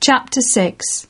Chapter 6.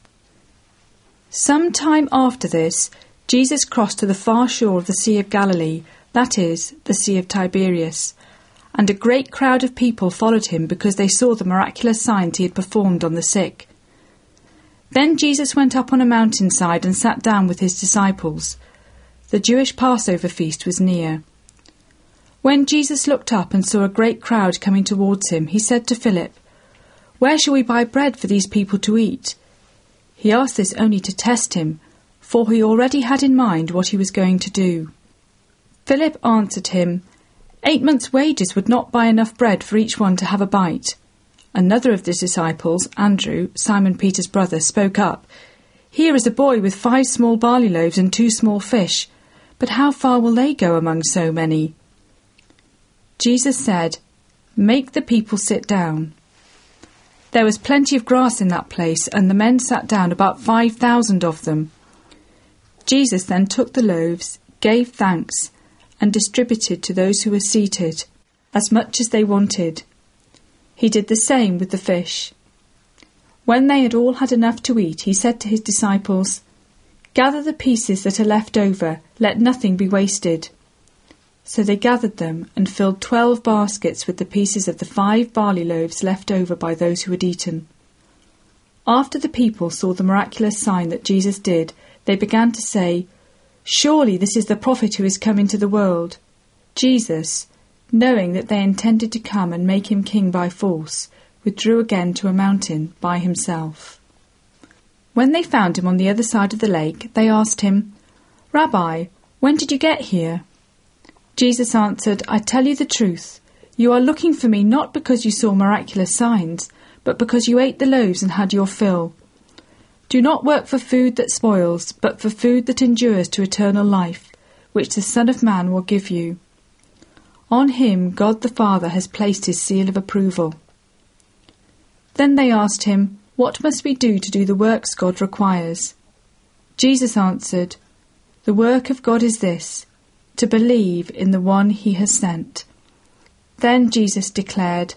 Some time after this, Jesus crossed to the far shore of the Sea of Galilee, that is, the Sea of Tiberias, and a great crowd of people followed him because they saw the miraculous signs he had performed on the sick. Then Jesus went up on a mountainside and sat down with his disciples. The Jewish Passover feast was near. When Jesus looked up and saw a great crowd coming towards him, he said to Philip, "Where shall we buy bread for these people to eat?" He asked this only to test him, for he already had in mind what he was going to do. Philip answered him, 8 months' wages would not buy enough bread for each one to have a bite. Another of the disciples, Andrew, Simon Peter's brother, spoke up, "Here is a boy with 5 small barley loaves and 2 small fish, but how far will they go among so many?" Jesus said, "Make the people sit down." There was plenty of grass in that place, and the men sat down, about 5,000 of them. Jesus then took the loaves, gave thanks, and distributed to those who were seated, as much as they wanted. He did the same with the fish. When they had all had enough to eat, he said to his disciples, "Gather the pieces that are left over, let nothing be wasted." So they gathered them and filled 12 baskets with the pieces of the 5 barley loaves left over by those who had eaten. After the people saw the miraculous sign that Jesus did, they began to say, "Surely this is the prophet who is come into the world." Jesus, knowing that they intended to come and make him king by force, withdrew again to a mountain by himself. When they found him on the other side of the lake, they asked him, "Rabbi, when did you get here?" Jesus answered, "I tell you the truth. You are looking for me not because you saw miraculous signs, but because you ate the loaves and had your fill. Do not work for food that spoils, but for food that endures to eternal life, which the Son of Man will give you. On him God the Father has placed his seal of approval." Then they asked him, "What must we do to do the works God requires?" Jesus answered, "The work of God is this, to believe in the one he has sent." Then Jesus declared,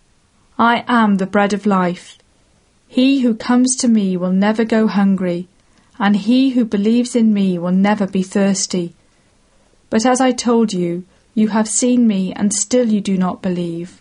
"I am the bread of life. He who comes to me will never go hungry, and he who believes in me will never be thirsty. But as I told you, you have seen me, and still you do not believe.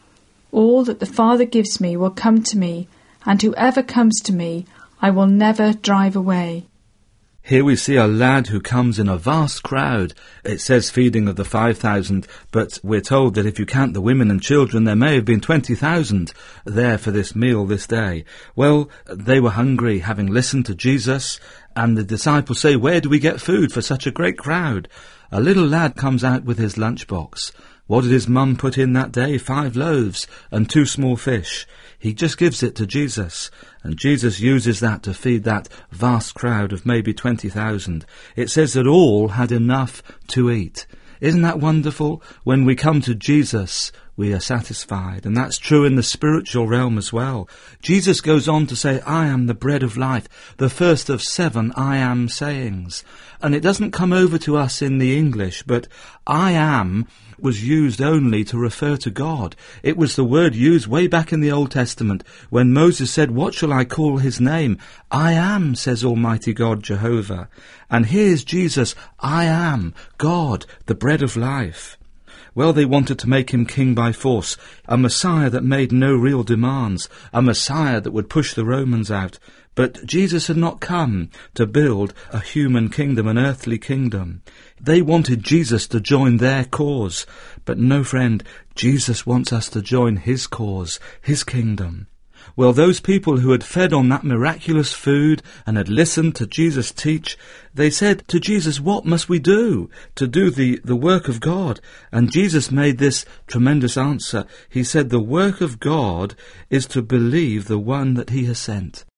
All that the Father gives me will come to me, and whoever comes to me I will never drive away." Here we see a lad who comes in a vast crowd. It says feeding of the 5,000, but we're told that if you count the women and children, there may have been 20,000 there for this meal this day. Well, they were hungry, having listened to Jesus, and the disciples say, "Where do we get food for such a great crowd?" A little lad comes out with his lunchbox. What did his mum put in that day? 5 loaves and 2 small fish. He just gives it to Jesus, and Jesus uses that to feed that vast crowd of maybe 20,000. It says that all had enough to eat. Isn't that wonderful? When we come to Jesus, we are satisfied, and that's true in the spiritual realm as well. Jesus goes on to say, "I am the bread of life," the first of 7 I am sayings. And it doesn't come over to us in the English, but I am was used only to refer to God. It was the word used way back in the Old Testament when Moses said, "What shall I call his name?" "I am," says Almighty God, Jehovah. And here's Jesus, "I am, God, the bread of life." Well, they wanted to make him king by force, a Messiah that made no real demands, a Messiah that would push the Romans out. But Jesus had not come to build a human kingdom, an earthly kingdom. They wanted Jesus to join their cause. But no, friend, Jesus wants us to join his cause, his kingdom. Well, those people who had fed on that miraculous food and had listened to Jesus teach, they said to Jesus, "What must we do to do the work of God?" And Jesus made this tremendous answer. He said, "The work of God is to believe the one that he has sent."